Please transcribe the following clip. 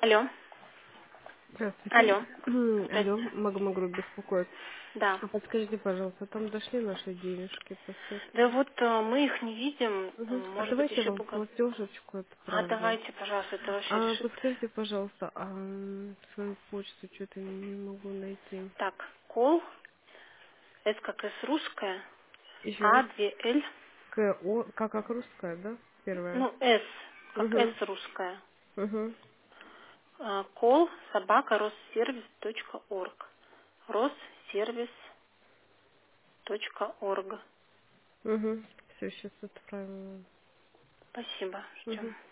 Алло. Здравствуйте. Алло. Алло, Здрасте. Магомагрупп беспокоит. Да. А подскажите, пожалуйста, там дошли наши денежки по счету? Да вот мы их не видим. А Может быть, давайте я еще вам пока. платежечку А отправлю. давайте, пожалуйста, это вообще А решит. подскажите, пожалуйста, свою почту что-то не могу найти. Так, кол, С как С русская, Еще А, раз. 2Л, КО, как русская, да? Первая. ну, С, как С Угу. русская. Угу. Кол, собака, россервис.орг. Россервис.орг. Угу. Все, сейчас отправим. Спасибо, Угу. ждем.